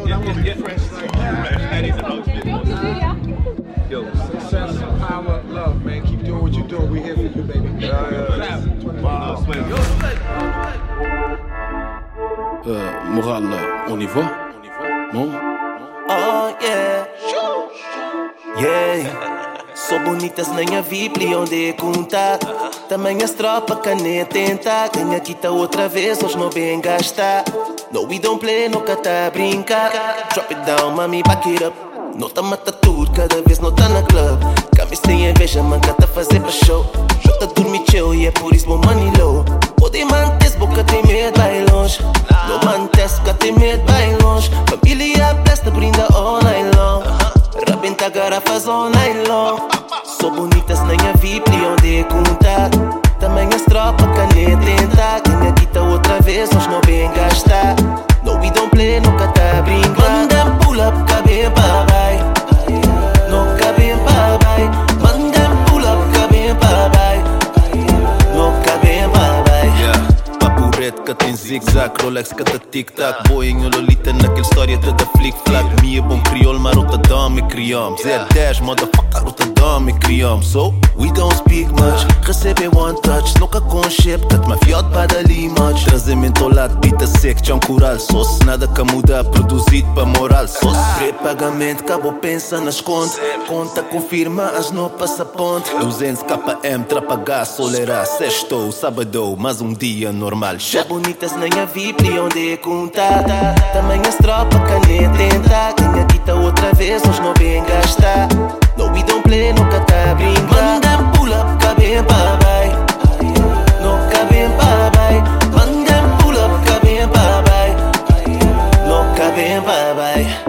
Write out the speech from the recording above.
Get fresh like that. Eddie's a host. Yo, Success, power, love, man. Keep doing what you're doing. We're here for you, baby. Clap. 25. Moral, on y va? Non? Oh yeah, yeah. Sou bonitas na minha VIP, onde é contato. Também as tropas que nem tentar. Quem aqui tá outra vez, hoje não vem gastar. No, we don't play, nunca tá a brincar. Drop it down, mami, back it up. Nota mata tudo, cada vez não tá na club. Camis tem inveja, manca tá fazer pra show. Jota dormir chill e é por isso meu money low. Pode manter-se, boca tem medo, vai longe. Não mantém-se, boca tem medo, vai longe. Família presta, brinda all night long. Rabenta garrafas all night long. Sou bonitas na minha VIP, onde é contato. Também as tropas que nem tentar. Quem aqui tá outra vez, hoje não vem gastar. No, we don't play, nunca tá a brincar. Mandem pull up, cabem pra vai. No, cabem pra vai. Mandem pull up, cabem pra vai. No, cabem pra vai. Papo reto que tem zig-zag, Rolex que tá tic-tac. Boinho Lolita naquela história toda flick-flack. Minha bom crioulo, marota dame criamos. 010, motherfucker, rota dame criamos. So, we don't speak much, recebe one touch. Nunca com shape, cut mafiado para dali much. Trazimento ao lado, bita seco, tchau coral. Só se nada que muda, produzido para moral. Só se pré-pagamento, acabou pensa nas contas. Conta confirma, as não passa ponte. 200 KM, trapa gás, solera. Sextou, sábado, mais um dia normal. Sou bonitas na minha VIP, onde é contato. Também as tropas que nem tentar. Quem aqui tá outra vez, hoje não vem gastar. No, we don't play, nunca tá a brincar. Mandem pull up, cabem pra vai. No, cabem pra vai. Mandem pull up, cabem pra vai. No, cabem pra vai.